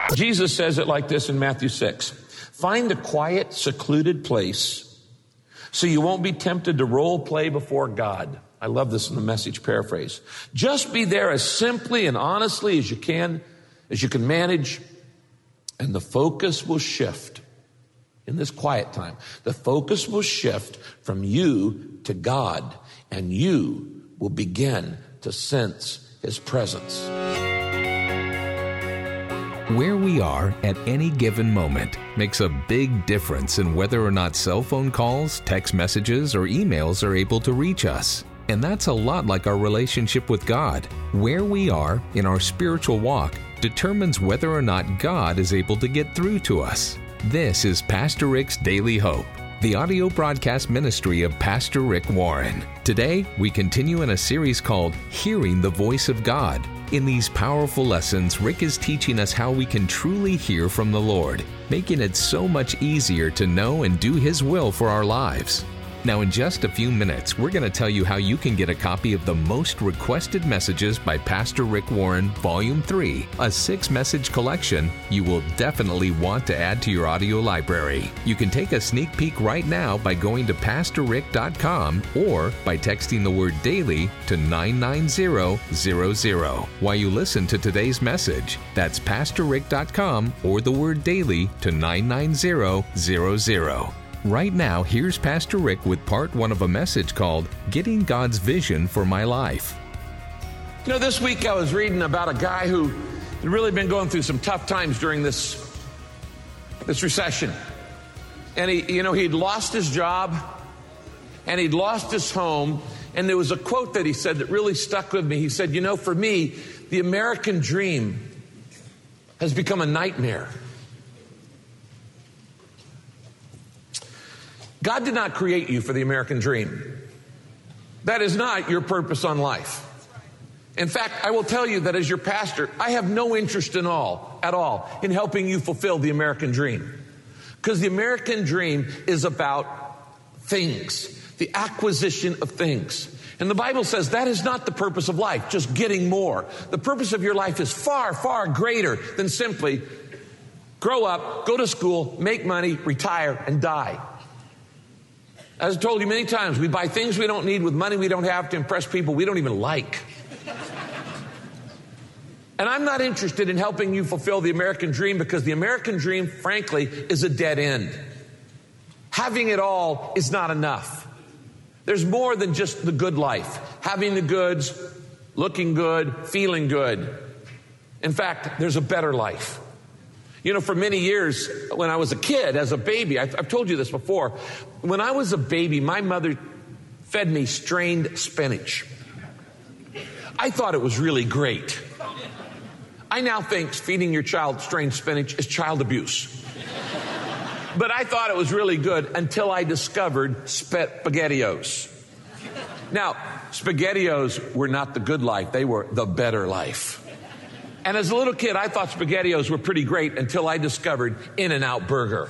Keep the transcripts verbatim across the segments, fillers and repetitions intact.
Jesus says it like this in Matthew six. Find a quiet, secluded place so you won't be tempted to role play before God. I love this in the Message paraphrase. Just be there as simply and honestly as you can, as you can manage, and the focus will shift. In this quiet time, the focus will shift from you to God, and you will begin to sense His presence. Where we are at any given moment makes a big difference in whether or not cell phone calls, text messages, or emails are able to reach us. And that's a lot like our relationship with God. Where we are in our spiritual walk determines whether or not God is able to get through to us. This is Pastor Rick's Daily Hope, the audio broadcast ministry of Pastor Rick Warren. Today, we continue in a series called Hearing the Voice of God. In these powerful lessons, Rick is teaching us how we can truly hear from the Lord, making it so much easier to know and do His will for our lives. Now, in just a few minutes, we're going to tell you how you can get a copy of the Most Requested Messages by Pastor Rick Warren, Volume three, a six-message collection you will definitely want to add to your audio library. You can take a sneak peek right now by going to pastor rick dot com or by texting the word DAILY to nine nine zero zero zero while you listen to today's message. That's pastor rick dot com or the word DAILY to nine nine zero zero zero. Right now, here's Pastor Rick with part one of a message called Getting God's Vision for My Life. You know, this week I was reading about a guy who had really been going through some tough times during this, this recession. And he, you know, he'd lost his job and he'd lost his home. And there was a quote that he said that really stuck with me. He said, you know, for me, the American dream has become a nightmare. God did not create you for the American dream. That is not your purpose on life. In fact, I will tell you that as your pastor, I have no interest in all, at all, in helping you fulfill the American dream. Because the American dream is about things, the acquisition of things. And the Bible says that is not the purpose of life, just getting more. The purpose of your life is far, far greater than simply grow up, go to school, make money, retire, and die. As I told you many times, we buy things we don't need with money we don't have to impress people we don't even like. And I'm not interested in helping you fulfill the American dream because the American dream, frankly, is a dead end. Having it all is not enough. There's more than just the good life. Having the goods, looking good, feeling good. In fact, there's a better life. You know, for many years, when I was a kid, as a baby, I've, I've told you this before, when I was a baby, my mother fed me strained spinach. I thought it was really great. I now think feeding your child strained spinach is child abuse. But I thought it was really good until I discovered SpaghettiOs. Now, SpaghettiOs were not the good life, they were the better life. And as a little kid, I thought SpaghettiOs were pretty great until I discovered In-N-Out Burger.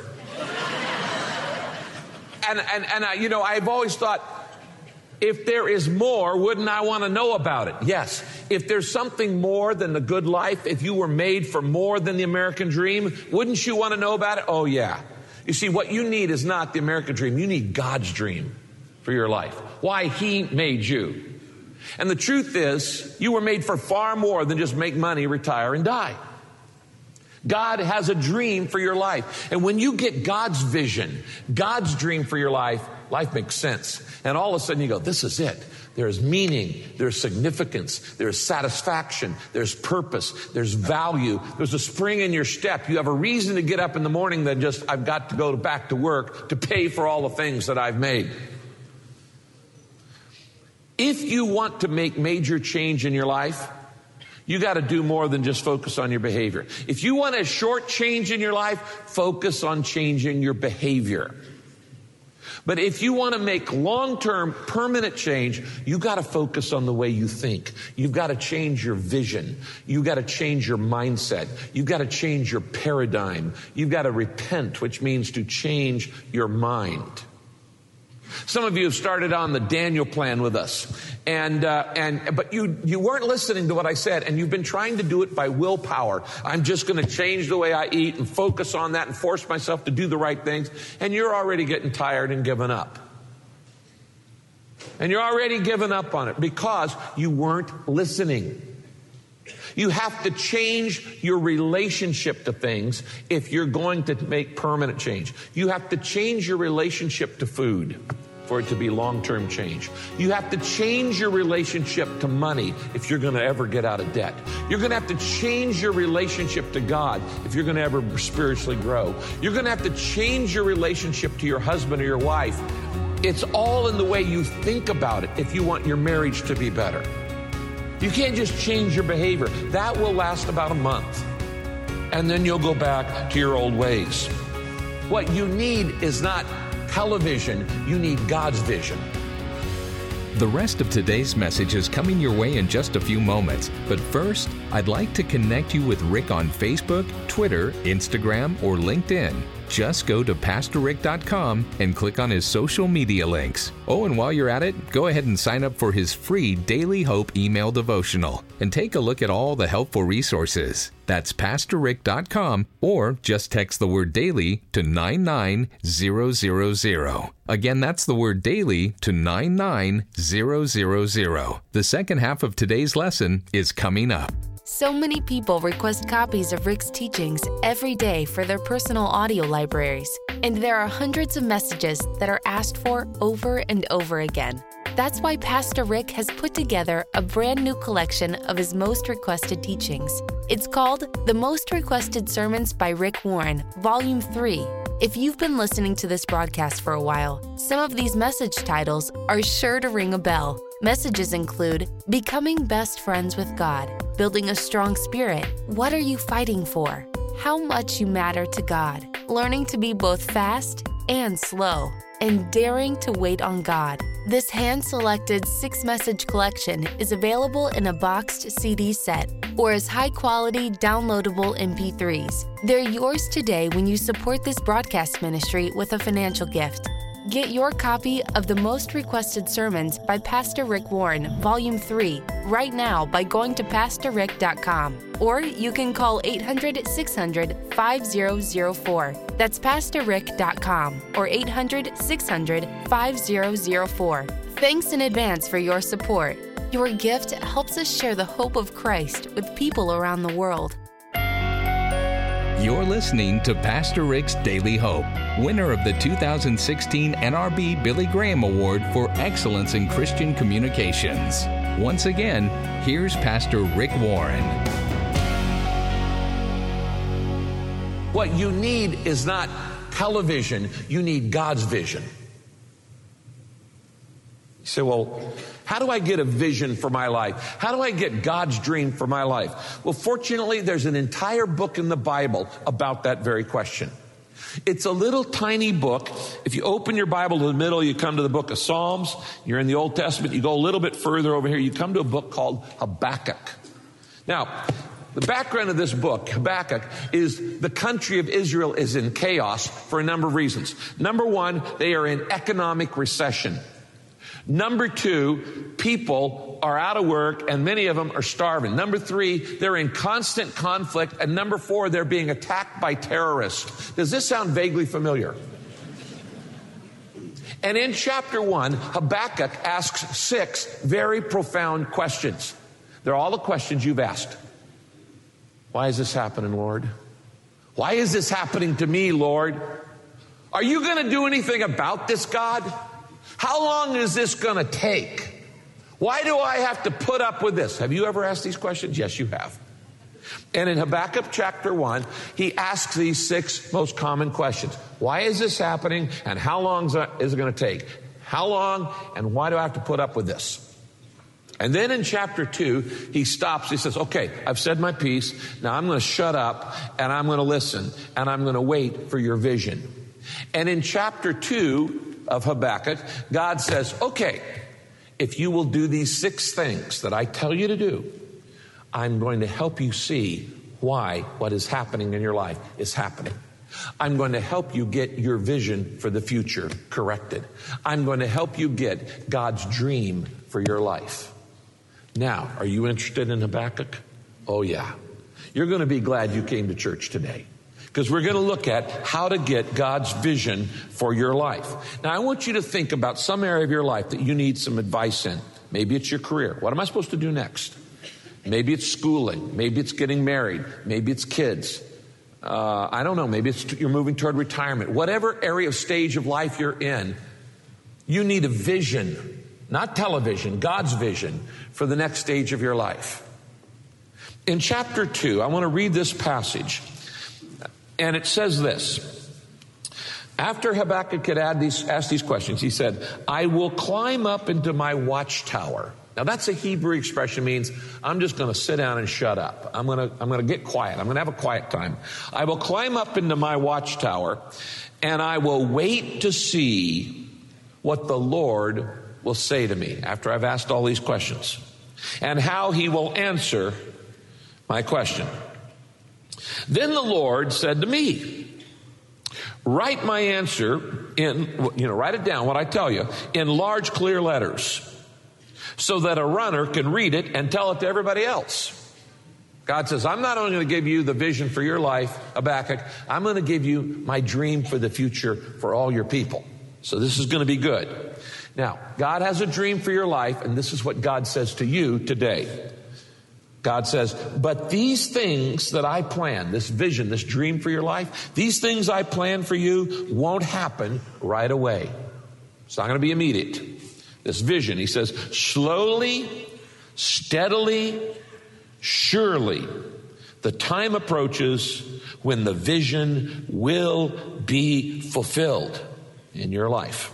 and, and, and I, you know, I've always thought, if there is more, wouldn't I want to know about it? Yes. If there's something more than the good life, if you were made for more than the American dream, wouldn't you want to know about it? Oh, yeah. You see, what you need is not the American dream. You need God's dream for your life. Why He made you. And the truth is, you were made for far more than just make money, retire, and die. God has a dream for your life. And when you get God's vision, God's dream for your life, life makes sense. And all of a sudden you go, this is it. There's meaning, there's significance, there's satisfaction, there's purpose, there's value, there's a spring in your step. You have a reason to get up in the morning than just, I've got to go back to work to pay for all the things that I've made. If you want to make major change in your life, you got to do more than just focus on your behavior. If you want a short change in your life, focus on changing your behavior. But if you want to make long-term, permanent change, you got to focus on the way you think. You've got to change your vision. You've got to change your mindset. You've got to change your paradigm. You've got to repent, which means to change your mind. Some of you have started on the Daniel plan with us, and uh, and but you you weren't listening to what I said, and you've been trying to do it by willpower. I'm just going to change the way I eat and focus on that and force myself to do the right things, and you're already getting tired and giving up. And you're already giving up on it because you weren't listening. You have to change your relationship to things if you're going to make permanent change. You have to change your relationship to food for it to be long-term change. You have to change your relationship to money if you're going to ever get out of debt. You're going to have to change your relationship to God if you're going to ever spiritually grow. You're going to have to change your relationship to your husband or your wife. It's all in the way you think about it if you want your marriage to be better. You can't just change your behavior. That will last about a month. And then you'll go back to your old ways. What you need is not television. You need God's vision. The rest of today's message is coming your way in just a few moments. But first, I'd like to connect you with Rick on Facebook, Twitter, Instagram, or LinkedIn. Just go to pastor rick dot com and click on his social media links. Oh, and while you're at it, go ahead and sign up for his free Daily Hope email devotional and take a look at all the helpful resources. That's pastor rick dot com, or just text the word daily to nine nine zero zero zero. Again, that's the word daily to nine nine zero zero zero. The second half of today's lesson is coming up. So many people request copies of Rick's teachings every day for their personal audio libraries, and there are hundreds of messages that are asked for over and over again. That's why Pastor Rick has put together a brand new collection of his most requested teachings. It's called The Most Requested Sermons by Rick Warren, Volume three. If you've been listening to this broadcast for a while, some of these message titles are sure to ring a bell. Messages include Becoming Best Friends with God, Building a Strong Spirit, What Are You Fighting For? How Much You Matter to God, Learning to Be Both Fast and Slow, and Daring to Wait on God. This hand-selected six-message collection is available in a boxed C D set or as high-quality downloadable M P threes. They're yours today when you support this broadcast ministry with a financial gift. Get your copy of The Most Requested Sermons by Pastor Rick Warren, Volume three, right now by going to pastor rick dot com. Or you can call eight hundred, six hundred, five zero zero four. That's pastor rick dot com or eight hundred, six hundred, five zero zero four. Thanks in advance for your support. Your gift helps us share the hope of Christ with people around the world. You're listening to Pastor Rick's Daily Hope, winner of the two thousand sixteen N R B Billy Graham Award for Excellence in Christian Communications. Once again, here's Pastor Rick Warren. What you need is not television. You need God's vision. You say, well, how do I get a vision for my life? How do I get God's dream for my life? Well, fortunately, there's an entire book in the Bible about that very question. It's a little tiny book. If you open your Bible to the middle, you come to the book of Psalms. You're in the Old Testament. You go a little bit further over here. You come to a book called Habakkuk. Now, the background of this book, Habakkuk, is the country of Israel is in chaos for a number of reasons. Number one, they are in economic recession. Number two, people are out of work and many of them are starving. Number three, they're in constant conflict. And number four, they're being attacked by terrorists. Does this sound vaguely familiar? And in chapter one, Habakkuk asks six very profound questions. They're all the questions you've asked. Why is this happening, Lord? Why is this happening to me, Lord? Are you going to do anything about this, God? How long is this going to take? Why do I have to put up with this? Have you ever asked these questions? Yes, you have. And in Habakkuk chapter one, he asks these six most common questions. Why is this happening? And how long is it going to take? How long? And why do I have to put up with this? And then in chapter two, he stops. He says, okay, I've said my piece. Now I'm going to shut up and I'm going to listen and I'm going to wait for your vision. And in chapter two of Habakkuk, God says, okay, if you will do these six things that I tell you to do, I'm going to help you see why what is happening in your life is happening. I'm going to help you get your vision for the future corrected. I'm going to help you get God's dream for your life. Now, are you interested in Habakkuk? Oh, yeah. You're going to be glad you came to church today, because we're going to look at how to get God's vision for your life. Now, I want you to think about some area of your life that you need some advice in. Maybe it's your career. What am I supposed to do next? Maybe it's schooling. Maybe it's getting married. Maybe it's kids. Uh, I don't know. Maybe it's you're moving toward retirement. Whatever area of stage of life you're in, you need a vision, not television, God's vision for the next stage of your life. In chapter two, I want to read this passage, and it says this. After Habakkuk had add these, asked these questions, he said, I will climb up into my watchtower. Now, that's a Hebrew expression, means I'm just going to sit down and shut up. I'm going to, I'm going to get quiet. I'm going to have a quiet time. I will climb up into my watchtower, and I will wait to see what the Lord will say to me after I've asked all these questions, and how he will answer my question. Then the Lord said to me, write my answer in, you know, write it down, what I tell you, in large, clear letters, so that a runner can read it and tell it to everybody else. God says, I'm not only going to give you the vision for your life, Habakkuk, I'm going to give you my dream for the future for all your people. So this is going to be good. Now, God has a dream for your life, and this is what God says to you today. God says, but these things that I plan, this vision, this dream for your life, these things I plan for you won't happen right away. It's not going to be immediate. This vision, he says, slowly, steadily, surely, the time approaches when the vision will be fulfilled in your life.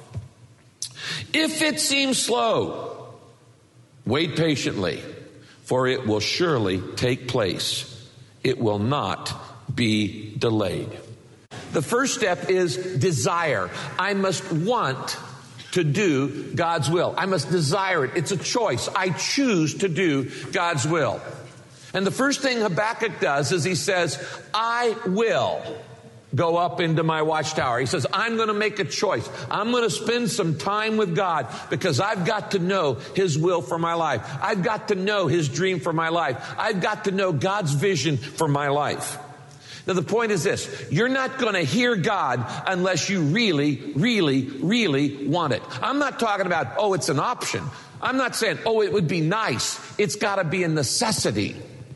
If it seems slow, wait patiently, for it will surely take place. It will not be delayed. The first step is desire. I must want to do God's will. I must desire it. It's a choice. I choose to do God's will. And the first thing Habakkuk does is he says, I will go up into my watchtower. He says, I'm going to make a choice. I'm going to spend some time with God because I've got to know his will for my life. I've got to know his dream for my life. I've got to know God's vision for my life. Now, the point is this. You're not going to hear God unless you really, really, really want it. I'm not talking about, oh, it's an option. I'm not saying, oh, it would be nice. It's got to be a necessity.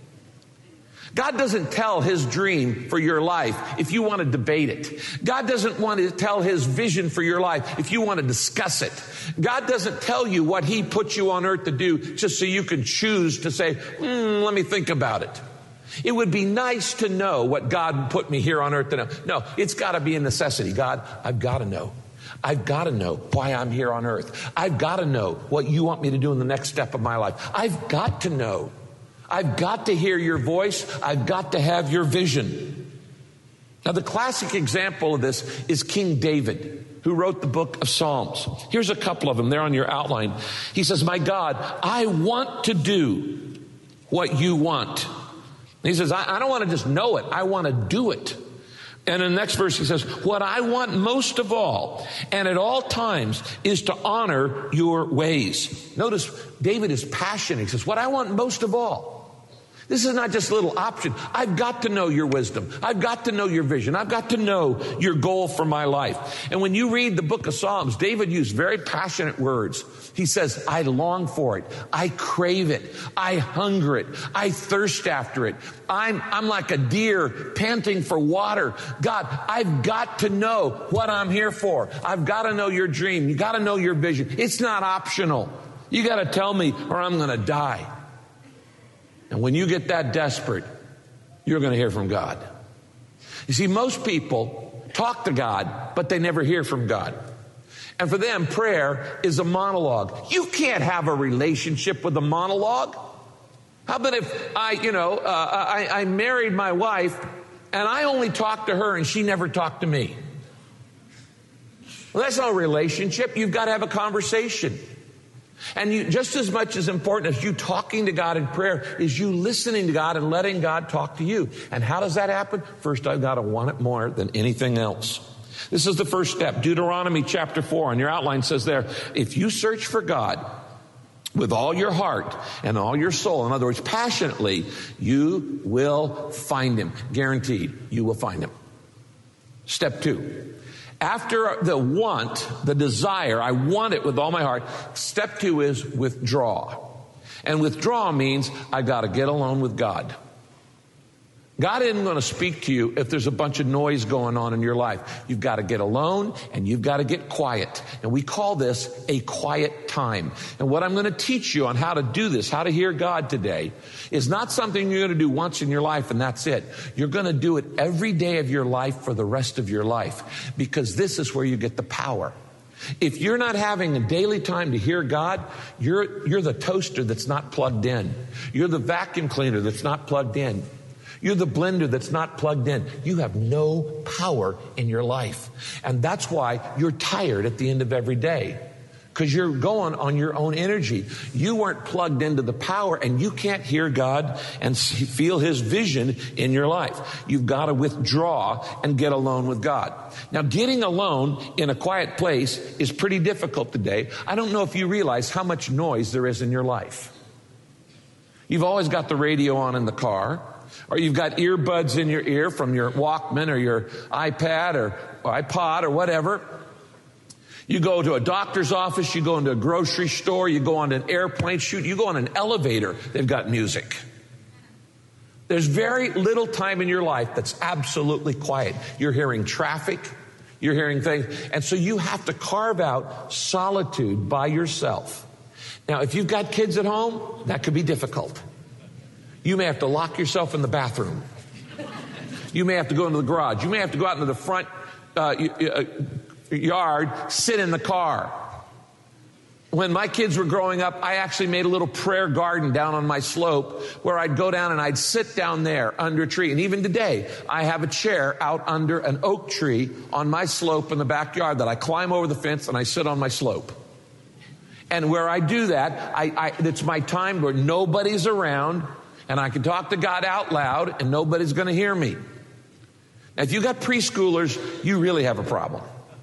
God doesn't tell his dream for your life if you want to debate it. God doesn't want to tell his vision for your life if you want to discuss it. God doesn't tell you what he put you on earth to do just so you can choose to say, hmm, let me think about it. It would be nice to know what God put me here on earth to know. No, it's got to be a necessity. God, I've got to know. I've got to know why I'm here on earth. I've got to know what you want me to do in the next step of my life. I've got to know. I've got to hear your voice. I've got to have your vision. Now, the classic example of this is King David, who wrote the book of Psalms. Here's a couple of them. They're on your outline. He says, my God, I want to do what you want. He says, I, I don't want to just know it. I want to do it. And in the next verse, he says, what I want most of all and at all times is to honor your ways. Notice David is passionate. He says, what I want most of all. This is not just a little option. I've got to know your wisdom. I've got to know your vision. I've got to know your goal for my life. And when you read the book of Psalms, David used very passionate words. He says, I long for it. I crave it. I hunger it. I thirst after it. I'm, I'm like a deer panting for water. God, I've got to know what I'm here for. I've got to know your dream. You got to know your vision. It's not optional. You got to tell me or I'm going to die. And when you get that desperate, you're going to hear from God. You see, most people talk to God, but they never hear from God. And for them, prayer is a monologue. You can't have a relationship with a monologue. How about if I, you know, uh, I, I married my wife and I only talked to her and she never talked to me? Well, that's not a relationship. You've got to have a conversation. And you, just as much as important as you talking to God in prayer is you listening to God and letting God talk to you. And how does that happen? First, I've got to want it more than anything else. This is the first step. Deuteronomy chapter four on your outline says there, if you search for God with all your heart and all your soul, in other words, passionately, you will find him. Guaranteed, you will find him. Step two. After the want, the desire, I want it with all my heart, step two is withdraw. And withdraw means I got to get alone with God. God isn't going to speak to you if there's a bunch of noise going on in your life. You've got to get alone and you've got to get quiet. And we call this a quiet time. And what I'm going to teach you on how to do this, how to hear God today, is not something you're going to do once in your life and that's it. You're going to do it every day of your life for the rest of your life, because this is where you get the power. If you're not having a daily time to hear God, you're, you're the toaster that's not plugged in. You're the vacuum cleaner that's not plugged in. You're the blender that's not plugged in. You have no power in your life. And that's why you're tired at the end of every day, because you're going on your own energy. You weren't plugged into the power, and you can't hear God and feel his vision in your life. You've got to withdraw and get alone with God. Now, getting alone in a quiet place is pretty difficult today. I don't know if you realize how much noise there is in your life. You've always got the radio on in the car, or you've got earbuds in your ear from your Walkman or your iPad or, or iPod or whatever. You go to a doctor's office, you go into a grocery store, you go on an airplane, shoot, you go on an elevator, they've got music. There's very little time in your life that's absolutely quiet. You're hearing traffic, you're hearing things, and so you have to carve out solitude by yourself. Now, if you've got kids at home, that could be difficult. You may have to lock yourself in the bathroom. You may have to go into the garage. You may have to go out into the front uh, yard, sit in the car. When my kids were growing up, I actually made a little prayer garden down on my slope where I'd go down and I'd sit down there under a tree. And even today, I have a chair out under an oak tree on my slope in the backyard that I climb over the fence and I sit on my slope. And where I do that, I, I, it's my time where nobody's around. And I can talk to God out loud and nobody's going to hear me. Now, if you got preschoolers, you really have a problem.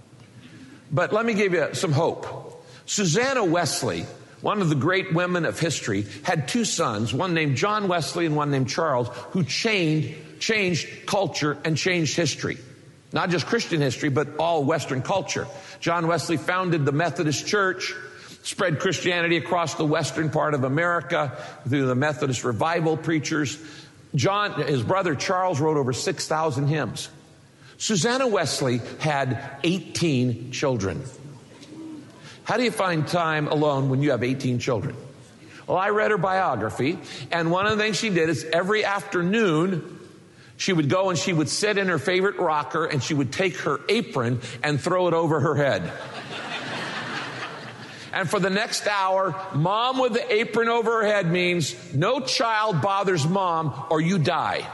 But let me give you some hope. Susanna Wesley, one of the great women of history, had two sons, one named John Wesley and one named Charles, who changed, changed culture and changed history. Not just Christian history, but all Western culture. John Wesley founded the Methodist Church, spread Christianity across the western part of America through the Methodist revival preachers. John, his brother Charles, wrote over six thousand hymns. Susanna Wesley had eighteen children. How do you find time alone when you have eighteen children? Well, I read her biography, and one of the things she did is every afternoon she would go and she would sit in her favorite rocker and she would take her apron and throw it over her head. And for the next hour, mom with the apron over her head means no child bothers mom or you die.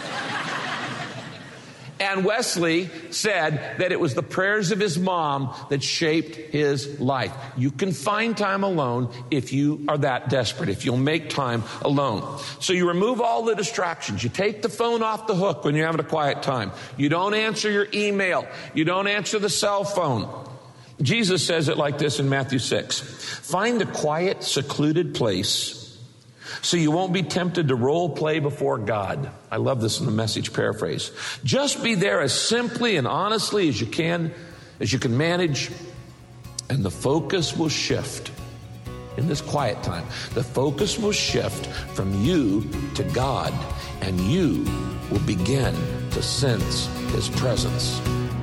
And Wesley said that it was the prayers of his mom that shaped his life. You can find time alone if you are that desperate, if you'll make time alone. So you remove all the distractions. You take the phone off the hook when you're having a quiet time. You don't answer your email. You don't answer the cell phone. Jesus says it like this in Matthew six. Find a quiet, secluded place so you won't be tempted to role play before God. I love this in the Message paraphrase. Just be there as simply and honestly as you can, as you can manage, and the focus will shift. In this quiet time, the focus will shift from you to God, and you will begin to sense his presence.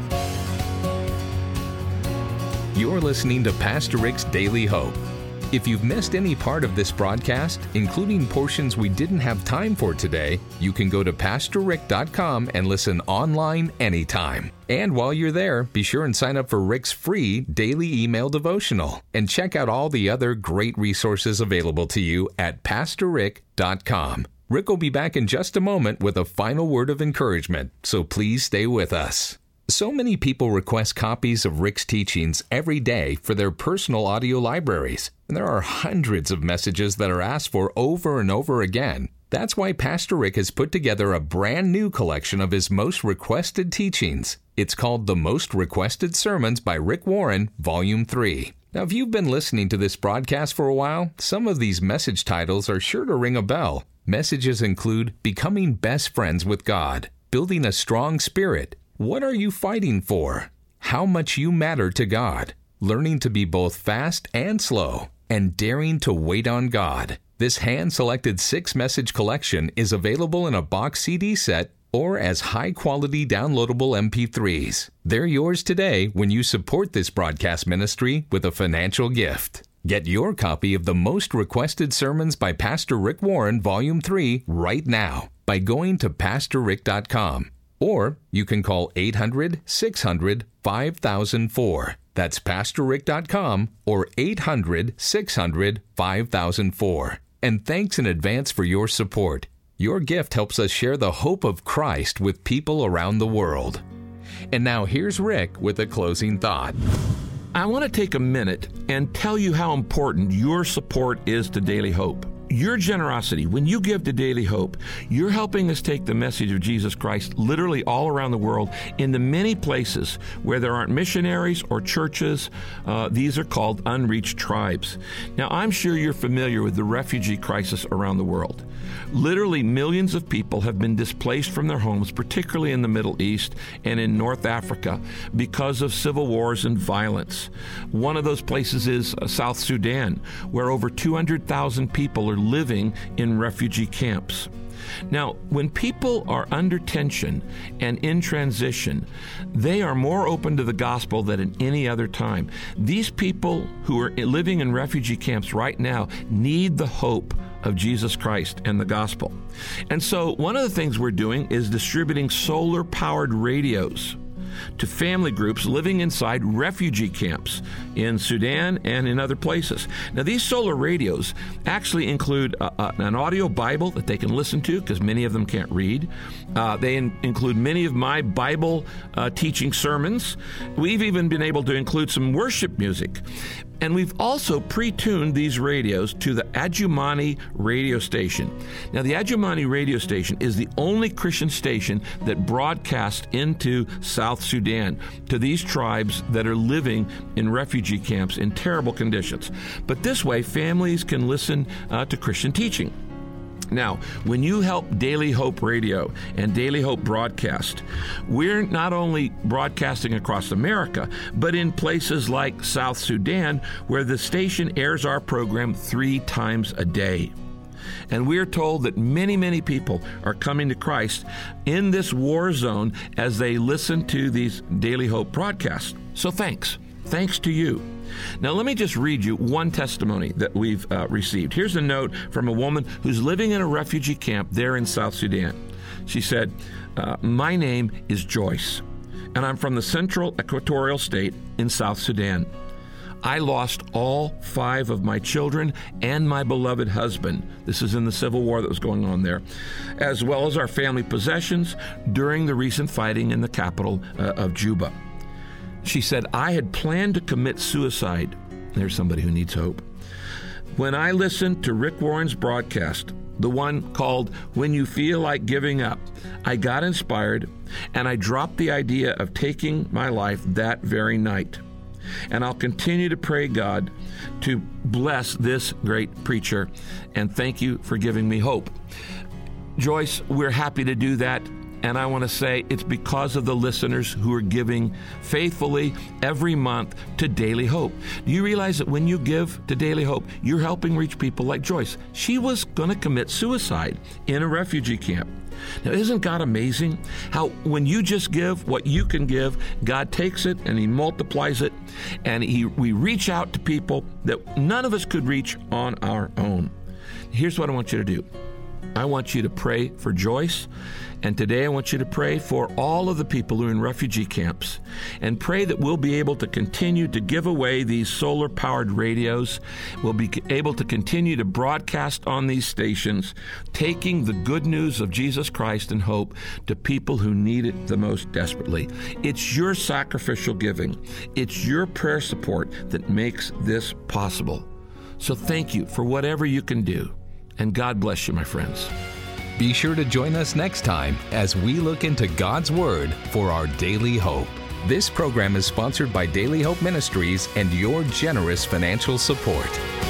You're listening to Pastor Rick's Daily Hope. If you've missed any part of this broadcast, including portions we didn't have time for today, you can go to pastor rick dot com and listen online anytime. And while you're there, be sure and sign up for Rick's free daily email devotional and check out all the other great resources available to you at pastor rick dot com. Rick will be back in just a moment with a final word of encouragement, so please stay with us. So many people request copies of Rick's teachings every day for their personal audio libraries, and there are hundreds of messages that are asked for over and over again. That's why Pastor Rick has put together a brand new collection of his most requested teachings. It's called The Most Requested Sermons by Rick Warren, Volume three. Now, if you've been listening to this broadcast for a while, some of these message titles are sure to ring a bell. Messages include Becoming Best Friends with God, Building a Strong Spirit, What Are You Fighting For?, How Much You Matter to God, Learning to Be Both Fast and Slow, and Daring to Wait on God. This hand-selected six-message collection is available in a box C D set or as high-quality downloadable M P threes. They're yours today when you support this broadcast ministry with a financial gift. Get your copy of the Most Requested Sermons by Pastor Rick Warren, Volume three, right now by going to pastor rick dot com. Or you can call eight hundred, six hundred, five thousand four. That's pastor rick dot com or eight hundred, six hundred, five thousand four. And thanks in advance for your support. Your gift helps us share the hope of Christ with people around the world. And now here's Rick with a closing thought. I want to take a minute and tell you how important your support is to Daily Hope. Your generosity, when you give to Daily Hope, you're helping us take the message of Jesus Christ literally all around the world into many places where there aren't missionaries or churches. Uh, these are called unreached tribes. Now, I'm sure you're familiar with the refugee crisis around the world. Literally millions of people have been displaced from their homes, particularly in the Middle East and in North Africa, because of civil wars and violence. One of those places is uh, South Sudan, where over two hundred thousand people are living in refugee camps. Now, when people are under tension and in transition, they are more open to the gospel than at any other time. These people who are living in refugee camps right now need the hope of Jesus Christ and the gospel. And so one of the things we're doing is distributing solar-powered radios to family groups living inside refugee camps in Sudan and in other places. Now, these solar radios actually include uh, uh, an audio Bible that they can listen to because many of them can't read. Uh, they in- include many of my Bible uh, teaching sermons. We've even been able to include some worship music. And we've also pre-tuned these radios to the Adjumani radio station. Now, the Adjumani radio station is the only Christian station that broadcasts into South Sudan, to these tribes that are living in refugee camps in terrible conditions. But this way, families can listen uh, to Christian teaching. Now, when you help Daily Hope Radio and Daily Hope Broadcast, we're not only broadcasting across America, but in places like South Sudan, where the station airs our program three times a day. And we're told that many, many people are coming to Christ in this war zone as they listen to these Daily Hope broadcasts. So thanks. Thanks to you. Now, let me just read you one testimony that we've uh, received. Here's a note from a woman who's living in a refugee camp there in South Sudan. She said, uh, my name is Joyce, and I'm from the Central Equatorial State in South Sudan. I lost all five of my children and my beloved husband. This is in the civil war that was going on there, as well as our family possessions during the recent fighting in the capital uh, of Juba. She said, I had planned to commit suicide. There's somebody who needs hope. When I listened to Rick Warren's broadcast, the one called When You Feel Like Giving Up, I got inspired and I dropped the idea of taking my life that very night. And I'll continue to pray God to bless this great preacher, and thank you for giving me hope. Joyce, we're happy to do that. And I want to say it's because of the listeners who are giving faithfully every month to Daily Hope. Do you realize that when you give to Daily Hope, you're helping reach people like Joyce? She was going to commit suicide in a refugee camp. Now, isn't God amazing? How when you just give what you can give, God takes it and He multiplies it, and he, we reach out to people that none of us could reach on our own. Here's what I want you to do. I want you to pray for Joyce And today I want you to pray for all of the people who are in refugee camps, and pray that we'll be able to continue to give away these solar-powered radios. We'll be able to continue to broadcast on these stations, taking the good news of Jesus Christ and hope to people who need it the most desperately. It's your sacrificial giving. It's your prayer support that makes this possible. So thank you for whatever you can do. And God bless you, my friends. Be sure to join us next time as we look into God's Word for our daily hope. This program is sponsored by Daily Hope Ministries and your generous financial support.